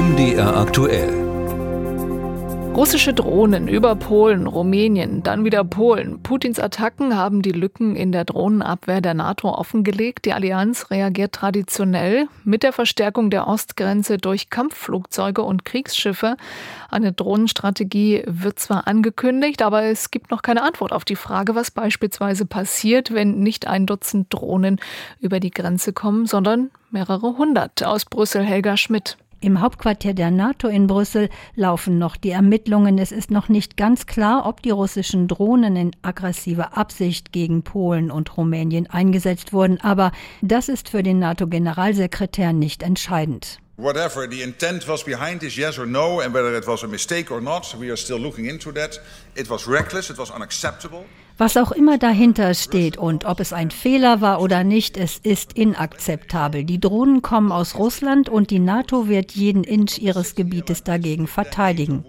MDR aktuell. Russische Drohnen über Polen, Rumänien, dann wieder Polen. Putins Attacken haben die Lücken in der Drohnenabwehr der NATO offengelegt. Die Allianz reagiert traditionell mit der Verstärkung der Ostgrenze durch Kampfflugzeuge und Kriegsschiffe. Eine Drohnenstrategie wird zwar angekündigt, aber es gibt noch keine Antwort auf die Frage, was beispielsweise passiert, wenn nicht ein Dutzend Drohnen über die Grenze kommen, sondern mehrere hundert. Aus Brüssel Helga Schmidt. Im Hauptquartier der NATO in Brüssel laufen noch die Ermittlungen. Es ist noch nicht ganz klar, ob die russischen Drohnen in aggressiver Absicht gegen Polen und Rumänien eingesetzt wurden. Aber das ist für den NATO-Generalsekretär nicht entscheidend. Whatever the intent was behind this, yes or no, and whether it was a mistake or not, we are still looking into that. It was reckless, it was unacceptable. Was auch immer dahinter steht und ob es ein Fehler war oder nicht, es ist inakzeptabel. Die Drohnen kommen aus Russland und die NATO wird jeden Inch ihres Gebietes dagegen verteidigen.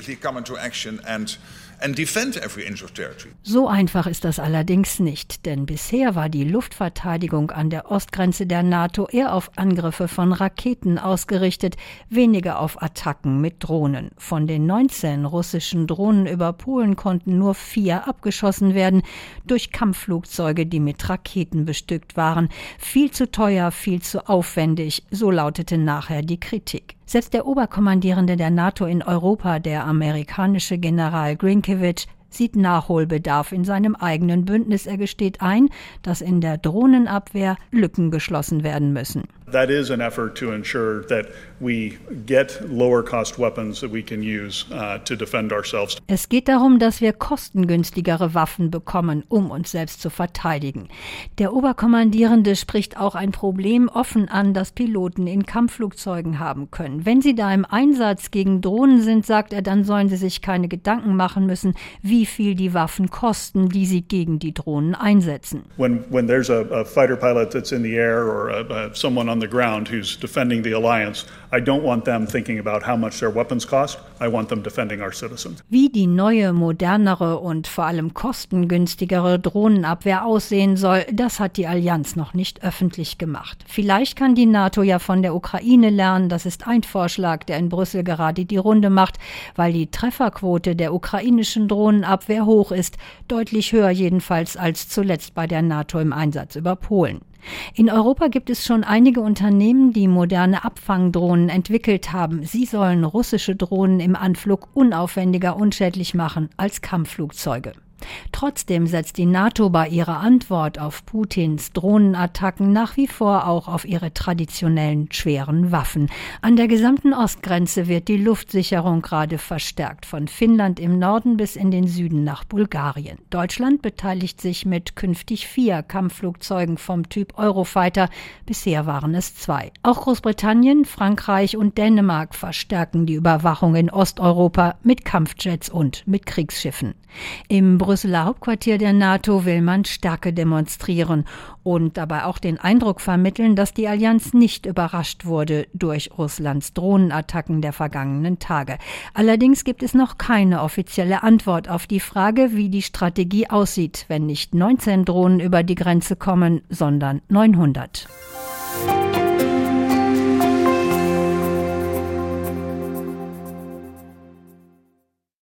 So einfach ist das allerdings nicht, denn bisher war die Luftverteidigung an der Ostgrenze der NATO eher auf Angriffe von Raketen ausgerichtet, weniger auf Attacken mit Drohnen. Von den 19 russischen Drohnen über Polen konnten nur 4 abgeschossen werden durch Kampfflugzeuge, die mit Raketen bestückt waren. Viel zu teuer, viel zu aufwendig, so lautete nachher die Kritik. Selbst der Oberkommandierende der NATO in Europa, der amerikanische General Grynkewitsch, sieht Nachholbedarf in seinem eigenen Bündnis. Er gesteht ein, dass in der Drohnenabwehr Lücken geschlossen werden müssen. That is an effort to ensure that we get lower cost weapons that we can use to defend ourselves. Es geht darum, dass wir kostengünstigere Waffen bekommen, um uns selbst zu verteidigen. Der Oberkommandierende spricht auch ein Problem offen an, das Piloten in Kampfflugzeugen haben können. Wenn sie da im Einsatz gegen Drohnen sind, sagt er, dann sollen sie sich keine Gedanken machen müssen, wie viel die Waffen kosten, die sie gegen die Drohnen einsetzen. When there's a fighter pilot that's in the air or someone on the ground who's defending the alliance, I don't want them thinking about how much their weapons cost. I want them defending our citizens. Wie die neue, modernere und vor allem kostengünstigere Drohnenabwehr aussehen soll, das hat die Allianz noch nicht öffentlich gemacht. Vielleicht kann die NATO ja von der Ukraine lernen. Das ist ein Vorschlag, der in Brüssel gerade die Runde macht, weil die Trefferquote der ukrainischen Drohnenabwehr hoch ist, deutlich höher jedenfalls als zuletzt bei der NATO im Einsatz über Polen. In Europa gibt es schon einige Unternehmen, die moderne Abfangdrohnen entwickelt haben. Sie sollen russische Drohnen im Anflug unaufwendiger unschädlich machen als Kampfflugzeuge. Trotzdem setzt die NATO bei ihrer Antwort auf Putins Drohnenattacken nach wie vor auch auf ihre traditionellen schweren Waffen. An der gesamten Ostgrenze wird die Luftsicherung gerade verstärkt, von Finnland im Norden bis in den Süden nach Bulgarien. Deutschland beteiligt sich mit künftig 4 Kampfflugzeugen vom Typ Eurofighter. Bisher waren es 2. Auch Großbritannien, Frankreich und Dänemark verstärken die Überwachung in Osteuropa mit Kampfjets und mit Kriegsschiffen. Im Brüsseler Hauptquartier der NATO will man Stärke demonstrieren und dabei auch den Eindruck vermitteln, dass die Allianz nicht überrascht wurde durch Russlands Drohnenattacken der vergangenen Tage. Allerdings gibt es noch keine offizielle Antwort auf die Frage, wie die Strategie aussieht, wenn nicht 19 Drohnen über die Grenze kommen, sondern 900.